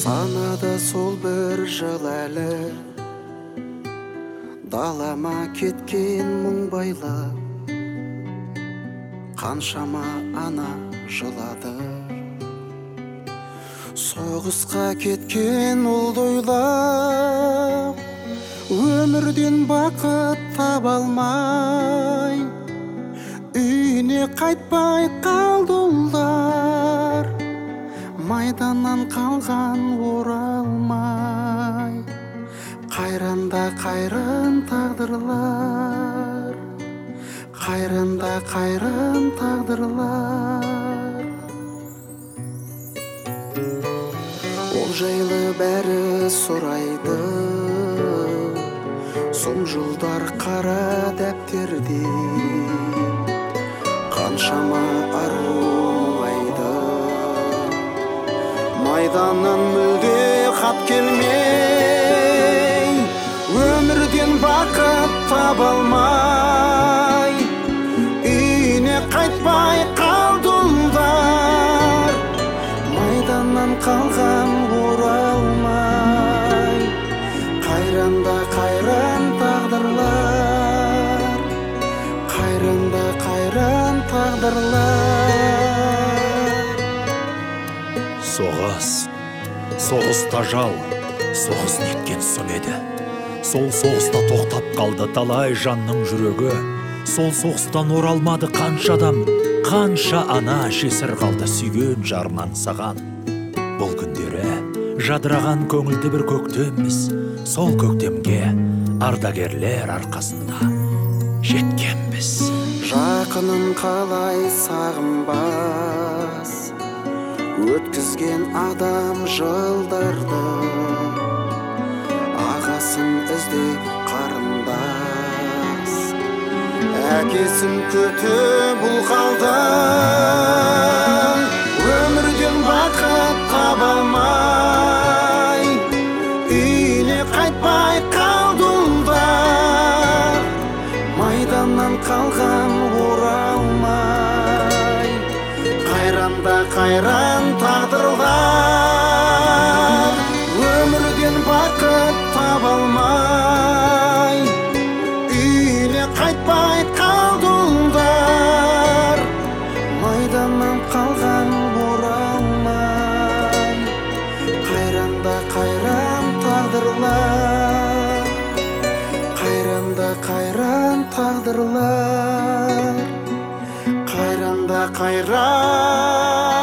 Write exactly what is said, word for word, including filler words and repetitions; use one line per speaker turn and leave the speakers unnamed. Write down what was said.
Санада сол бір жыл әлі далама кеткен мұң байлап, қаншама ана жылады. Соғысқа кеткен ұлды ойлап, өмірден бақыт таба алмай, үйіне қайтпай қалды ұлдар, майданнан қалған оралмай. Қайранда қайран тағдырлар, қайранда қайран тағдырлар. Ол жайлы бәрі сұрайды, сұм жылдар қара дәптерде. Қаншама ару мұңайды, майданнан мүлде хат келмей, өмірден бақыт таба алмай, үйіне қайтпай қалды ұлдар, майданнан қалған оралмай. Қайранда қайран тағдырлар, қайранда қайран тағдырлар.
Соғыс, соғыс тажал, соғыс неткен сұм еді. Сол соғыста тоқтап қалды талай жанның жүрегі. Сол соғыстан оралмады қанша адам, қанша ана жесір қалды сүйген жарынан саған. Бұл күндері жадыраған көңілді бір көктеміз, сол көктемге ардагерлер арқасында жеткенбіз.
Жақынын қалай сағынбас, өткізген адам жылдарды, ағасын іздеп қарындас, әкесін күтіп бұл қалды. Өмірден бақыт таба алмай, үйіне қайтпай қалды ұлдар, майданнан қалған оралмай. Қайранда қайран тағдырлар, өмірден бақыт таба алмай, үйіне қайтпай қалды ұлдар, майданнан қалған оралмай. Қайранда қайран тағдырлар, қайранда қайран тағдырлар, қайранда қайран